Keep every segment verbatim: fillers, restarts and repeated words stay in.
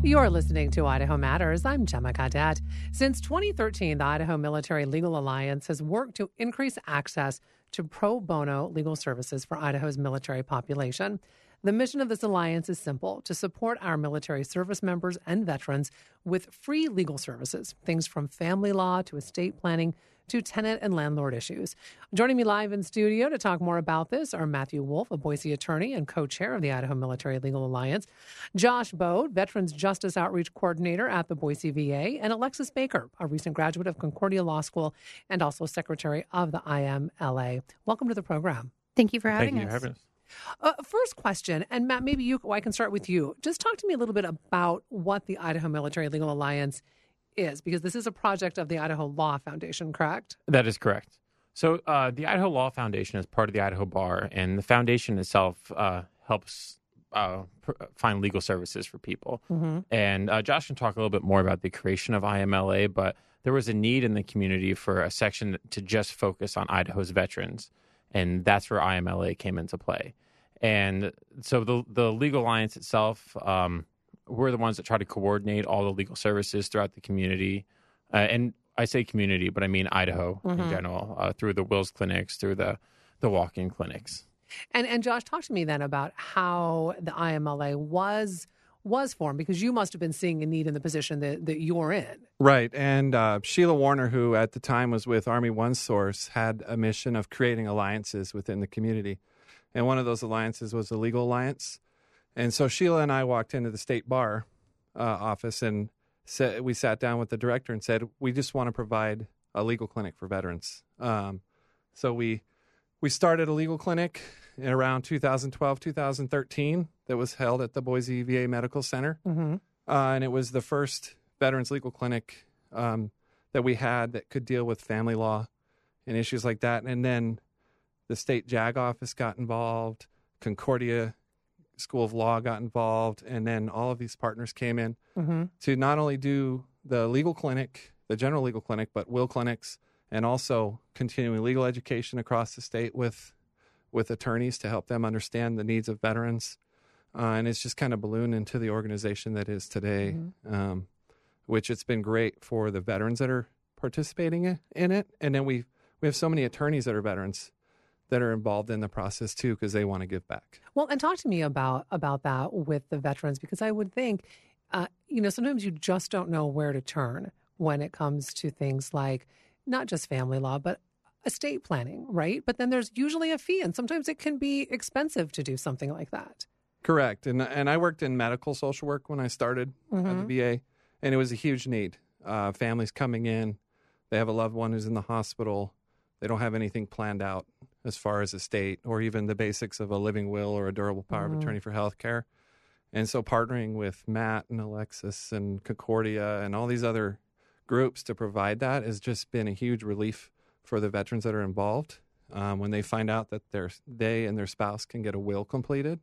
You're listening to Idaho Matters. I'm Gemma Cadet. Since twenty thirteen, the Idaho Military Legal Alliance has worked to increase access to pro bono legal services for Idaho's military population. The mission of this alliance is simple: to support our military service members and veterans with free legal services, things from family law to estate planning to tenant and landlord issues. Joining me live in studio to talk more about this are Matthew Wolf, a Boise attorney and co-chair of the Idaho Military Legal Alliance, Josh Bode, Veterans Justice Outreach Coordinator at the Boise V A, and Alexis Baker, a recent graduate of Concordia Law School and also Secretary of the I M L A. Welcome to the program. Thank you for having Thank you us. for having us. Uh, first question, and Matt, maybe you, well, I can start with you. Just talk to me a little bit about what the Idaho Military Legal Alliance is, because this is a project of the Idaho Law Foundation, correct? That is correct. So uh, the Idaho Law Foundation is part of the Idaho Bar, and the foundation itself uh, helps uh, pr- find legal services for people. Mm-hmm. And uh, Josh can talk a little bit more about the creation of I M L A, but there was a need in the community for a section to just focus on Idaho's veterans, and that's where I M L A came into play. And so the the Legal Alliance itself, um, we're the ones that try to coordinate all the legal services throughout the community. Uh, and I say community, but I mean Idaho Mm-hmm. in general, uh, through the Wills clinics, through the, the walk-in clinics. And and Josh, talk to me then about how the I M L A was was formed, because you must have been seeing a need in the position that, that you're in. Right. And uh, Sheila Warner, who at the time was with Army One Source, had a mission of creating alliances within the community. And one of those alliances was the Legal Alliance. And so Sheila and I walked into the state bar uh, office and sa- we sat down with the director and said, we just want to provide a legal clinic for veterans. Um, so we we started a legal clinic in around two thousand twelve, two thousand thirteen that was held at the Boise V A Medical Center. Mm-hmm. Uh, and it was the first veterans legal clinic um, that we had that could deal with family law and issues like that. And then the state JAG office got involved, Concordia School of Law got involved, and then all of these partners came in Mm-hmm. to not only do the legal clinic, the general legal clinic, but will clinics, and also continuing legal education across the state with with attorneys to help them understand the needs of veterans. Uh, and it's just kind of ballooned into the organization that is today, Mm-hmm. um, which it's been great for the veterans that are participating in in it. And then we we have so many attorneys that are veterans that are involved in the process too, because they want to give back. Well, and talk to me about about that with the veterans, because I would think, uh, you know, sometimes you just don't know where to turn when it comes to things like not just family law, but estate planning, right? But then there's usually a fee, and sometimes it can be expensive to do something like that. Correct. And and I worked in medical social work when I started at the Mhm. V A, and it was a huge need. Uh, families coming in, they have a loved one who's in the hospital. They don't have anything planned out as far as estate or even the basics of a living will or a durable power Mhm. of attorney for health care. And so partnering with Matt and Alexis and Concordia and all these other groups to provide that has just been a huge relief for the veterans that are involved. Um, when they find out that their they and their spouse can get a will completed,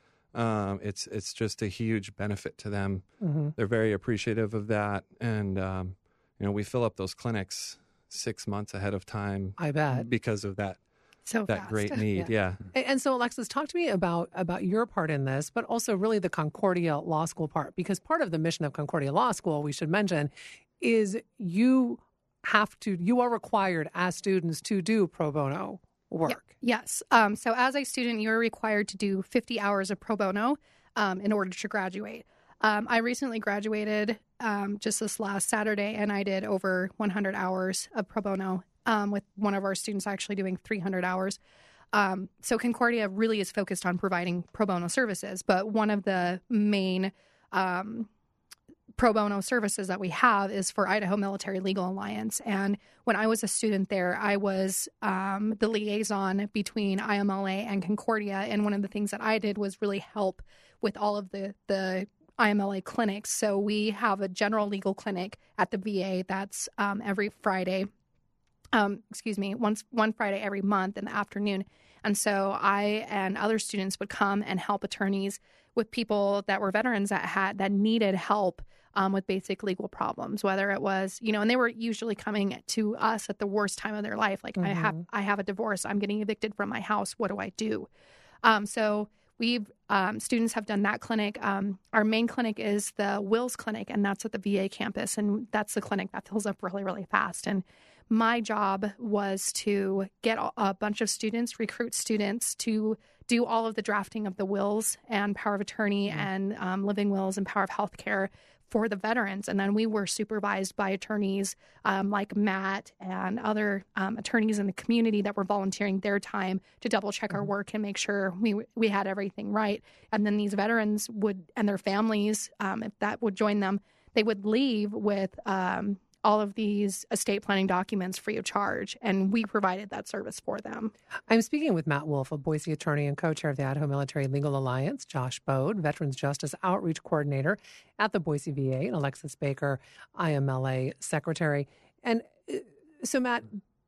um, it's it's just a huge benefit to them. Mm-hmm. They're very appreciative of that. And, um, you know, we fill up those clinics six months ahead of time I bet. because of that So that fast. great need. Yeah. And and so, Alexis, talk to me about about your part in this, but also really the Concordia Law School part, because part of the mission of Concordia Law School, we should mention, is you have to, you are required as students to do pro bono work. Yes. Um, so as a student, you're required to do fifty hours of pro bono um, in order to graduate. Um, I recently graduated um, just this last Saturday, and I did over one hundred hours of pro bono um, with one of our students actually doing three hundred hours. Um, so Concordia really is focused on providing pro bono services, but one of the main um, pro bono services that we have is for Idaho Military Legal Alliance. And when I was a student there, I was um, the liaison between I M L A and Concordia. And one of the things that I did was really help with all of the, the I M L A clinics. So we have a general legal clinic at the V A that's um, every Friday. Um, excuse me, once one Friday every month in the afternoon. And so I and other students would come and help attorneys with people that were veterans that had that needed help um, with basic legal problems, whether it was, you know, and they were usually coming to us at the worst time of their life. Like, Mm-hmm. I have I have a divorce. I'm getting evicted from my house. What do I do? Um, so we've um, students have done that clinic. Um, our main clinic is the Wills Clinic, and that's at the V A campus, and that's the clinic that fills up really, really fast. And my job was to get a bunch of students, recruit students to do all of the drafting of the wills and power of attorney mm-hmm. and um, living wills and power of healthcare for the veterans. And then we were supervised by attorneys um, like Matt and other um, attorneys in the community that were volunteering their time to double check mm-hmm. our work and make sure we we had everything right. And then these veterans would, and their families, um, if that would join them, they would leave with um, all of these estate planning documents free of charge, and we provided that service for them. I'm speaking with Matt Wolf, a Boise attorney and co-chair of the Idaho Military Legal Alliance, Josh Bode, Veterans Justice Outreach Coordinator at the Boise V A, and Alexis Baker, I M L A Secretary. And so, Matt,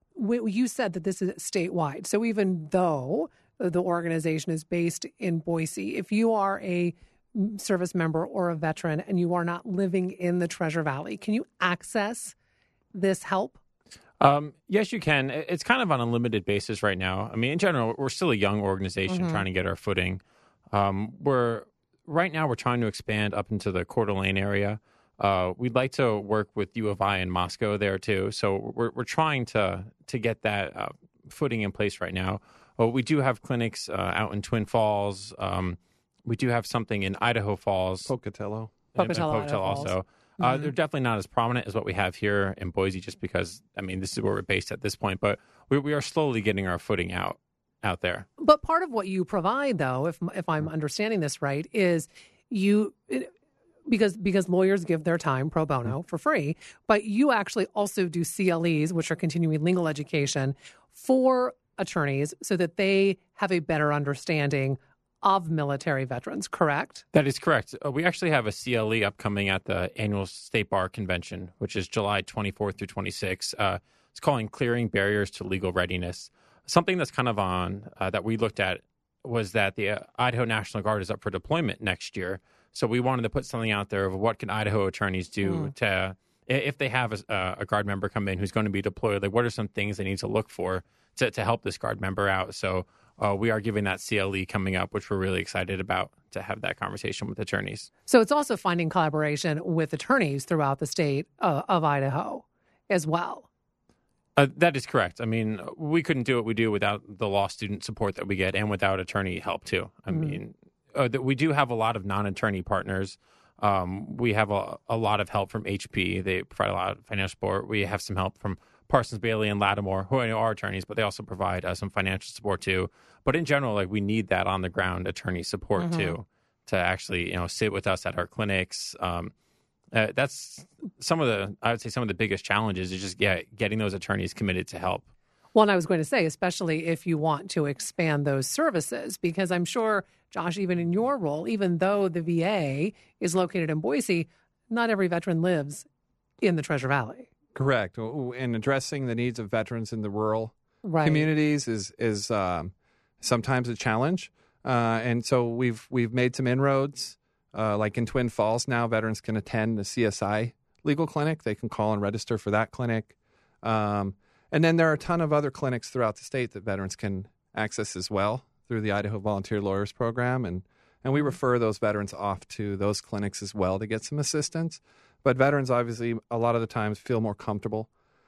you said that this is statewide. So even though the organization is based in Boise, if you are a service member or a veteran and you are not living in the Treasure Valley, can you access this help? Um, yes, you can. It's kind of on a limited basis right now. I mean, in general, we're still a young organization mm-hmm. trying to get our footing. Um, we're right now we're trying to expand up into the Coeur d'Alene area. Uh, we'd like to work with U of I in Moscow there too. So we're we're trying to to get that uh, footing in place right now. Well, we do have clinics uh, out in Twin Falls. Um, We do have something in Idaho Falls. Pocatello. And, Pocatello, and Pocatello also. Mm-hmm. Uh, they're definitely not as prominent as what we have here in Boise just because, I mean, this is where we're based at this point. But we, we are slowly getting our footing out out there. But part of what you provide, though, if if I'm understanding this right, is you because because lawyers give their time pro bono for free, but you actually also do C L Es, which are continuing legal education, for attorneys so that they have a better understanding of military veterans, correct? That is correct. Uh, we actually have a C L E upcoming at the annual State Bar Convention, which is July twenty-fourth through twenty-sixth. Uh, it's calling Clearing Barriers to Legal Readiness. Something that's kind of on uh, that we looked at was that the uh, Idaho National Guard is up for deployment next year. So we wanted to put something out there of what can Idaho attorneys do mm. to, if they have a, a guard member come in who's going to be deployed, like what are some things they need to look for to, to help this guard member out? So Uh, we are giving that C L E coming up, which we're really excited about to have that conversation with attorneys. So it's also finding collaboration with attorneys throughout the state uh, of Idaho as well. Uh, that is correct. I mean, we couldn't do what we do without the law student support that we get and without attorney help, too. I mm-hmm. mean, uh, that we do have a lot of non-attorney partners. Um, we have a, a lot of help from H P. They provide a lot of financial support. We have some help from Parsons, Bailey, and Lattimore, who I know are attorneys, but they also provide uh, some financial support too. But in general, like we need that on the ground attorney support mm-hmm. too, to actually you know sit with us at our clinics. Um, uh, that's some of the I would say some of the biggest challenges is just yeah, getting those attorneys committed to help. Well, and I was going to say, especially if you want to expand those services, because I'm sure, Josh, even in your role, even though the V A is located in Boise, not every veteran lives in the Treasure Valley. Correct. And addressing the needs of veterans in the rural right. communities is is um, sometimes a challenge. Uh, and so we've we've made some inroads. Uh, like in Twin Falls now, veterans can attend the C S I legal clinic. They can call and register for that clinic. Um, and then there are a ton of other clinics throughout the state that veterans can access as well through the Idaho Volunteer Lawyers Program. And, and we refer those veterans off to those clinics as well to get some assistance. But veterans, obviously, a lot of the times feel more comfortable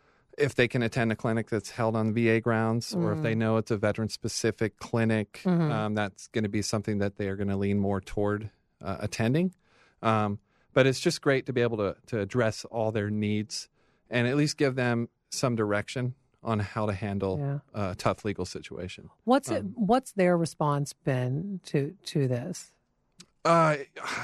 if they can attend a clinic that's held on V A grounds mm. or if they know it's a veteran-specific clinic. Mm-hmm. Um, that's going to be something that they are going to lean more toward uh, attending. Um, but it's just great to be able to, to address all their needs and at least give them some direction on how to handle yeah. a tough legal situation. What's um, it, what's their response been to, to this? Uh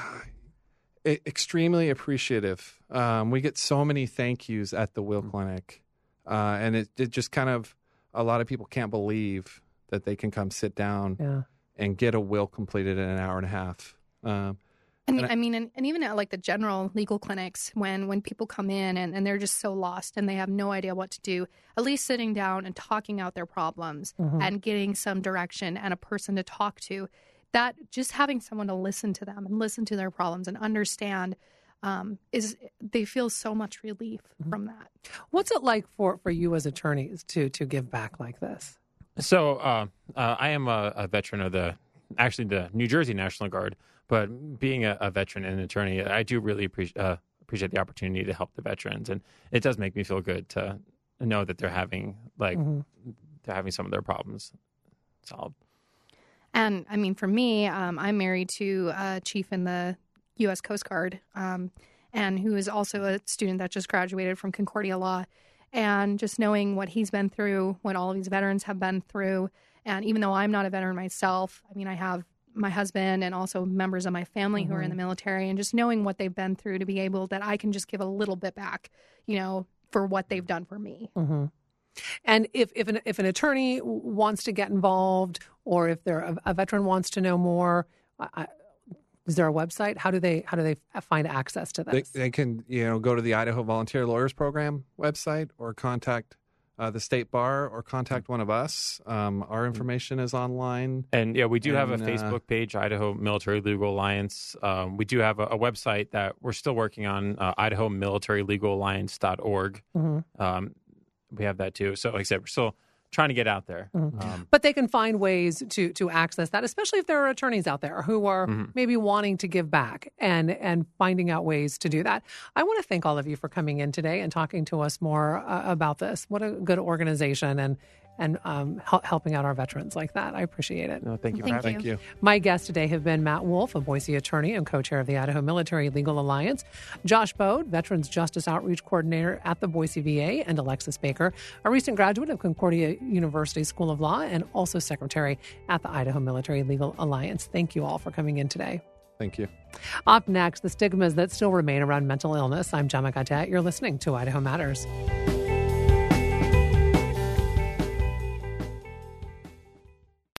Extremely appreciative. Um, we get so many thank yous at the Will Clinic. Uh, and it, it just kind of, a lot of people can't believe that they can come sit down yeah. and get a will completed in an hour and a half. Um, and, and I, I mean, and, and even at like the general legal clinics, when, when people come in and, and they're just so lost and they have no idea what to do, at least sitting down and talking out their problems mm-hmm. and getting some direction and a person to talk to, that just having someone to listen to them and listen to their problems and understand um, is they feel so much relief mm-hmm. from that. What's it like for, for you as attorneys to to give back like this? So uh, uh, I am a, a veteran of the actually the New Jersey National Guard, but being a, a veteran and an attorney, I do really appreciate uh, appreciate the opportunity to help the veterans, and it does make me feel good to know that they're having like mm-hmm. they're having some of their problems solved. And I mean, for me, um, I'm married to a chief in the U S Coast Guard, um, and who is also a student that just graduated from Concordia Law. And just knowing what he's been through, what all of these veterans have been through, and even though I'm not a veteran myself, I mean, I have my husband and also members of my family mm-hmm. who are in the military, and just knowing what they've been through to be able that I can just give a little bit back, you know, for what they've done for me. Mm-hmm. And if if an, if an attorney wants to get involved, or if they're a, a veteran wants to know more, I, is there a website? How do they how do they find access to this? They, they can you know go to the Idaho Volunteer Lawyers Program website, or contact uh, the State Bar, or contact one of us. Um, our information is online. And yeah, we do and, have a Facebook uh, page, Idaho Military Legal Alliance. Um, we do have a, a website that we're still working on, uh, idaho military legal alliance dot org. Mm-hmm. Um, we have that too. So like I said, we're still trying to get out there. Mm-hmm. Um, but they can find ways to to access that, especially if there are attorneys out there who are mm-hmm. maybe wanting to give back and and finding out ways to do that. I want to thank all of you for coming in today and talking to us more uh, about this. What a good organization, and and um, hel- helping out our veterans like that. I appreciate it. No, thank you. Thank for you. Thank you. My guests today have been Matt Wolf, a Boise attorney and co-chair of the Idaho Military Legal Alliance, Josh Bode, Veterans Justice Outreach Coordinator at the Boise V A, and Alexis Baker, a recent graduate of Concordia University School of Law and also secretary at the Idaho Military Legal Alliance. Thank you all for coming in today. Thank you. Up next, the stigmas that still remain around mental illness. I'm Gemma Gadet. You're listening to Idaho Matters.